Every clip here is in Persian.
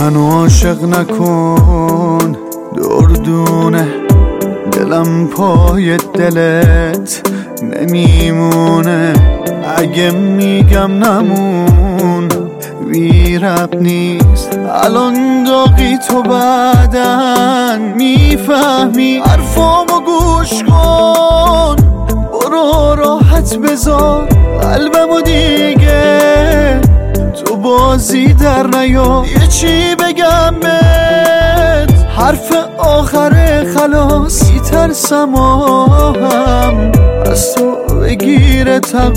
منو عاشق نکن دردونه، دلم پای دلت نمیمونه. اگه میگم نمون بی رب نیست، الان داغی تو بعدن میفهمی. حرفامو گوش کن، برو راحت بذار قلبمو دیگه، تو بازی در نیا. یه چی بگم بهت، حرف آخر خلاص، میترسم آهم از تو بگیره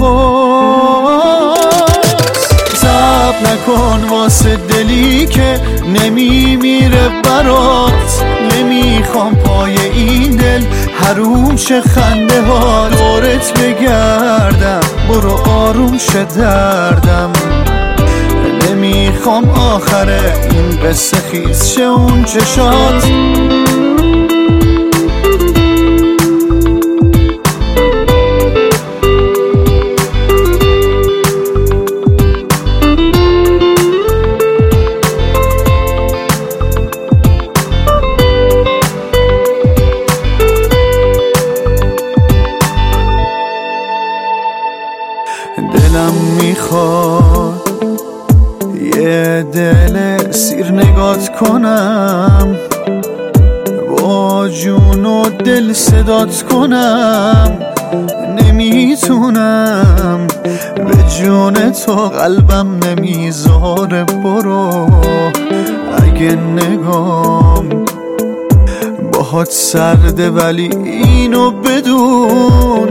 تقاس. صبر نکن واسه دلی که نمیمیره برات، نمیخوام پای این دل حروم شه خنده ها. دورت بگردم برو آروم شه دردم، نمیخوام آخره این قصه خیز شه اون چشات. دلم میخواد یه دل سیر نگات کنم، با جون و دل صدات کنم. نمیتونم به جون تو قلبم نمیذاره. برو اگه نگام باهات سرده ولی اینو بدون،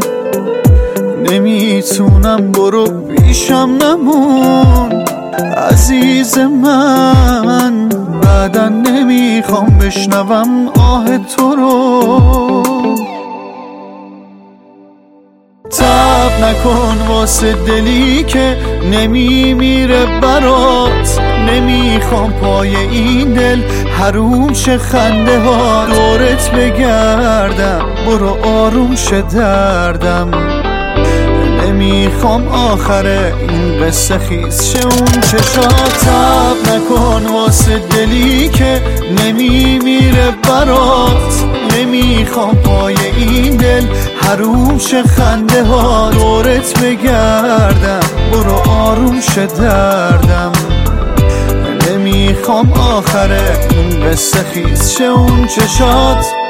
نمیتونم برو پیشم نمون عزیز من. بعدا نمیخوام بشنوم آه تو رو. تب نکن واسه دلی که نمیمیره برات، نمیخوام پای این دل حروم شه خنده ها. دورت بگردم برو آروم شه دردم، نمیخوام آخره این قصه خیز شه اون چشات. تب نکن واسه دلی که نمیمیره برات، نمیخوام پای این دل حروم شه خنده ها. دورت بگردم برو آروم شه دردم، نمیخوام آخره این قصه خیز شه اون چشات.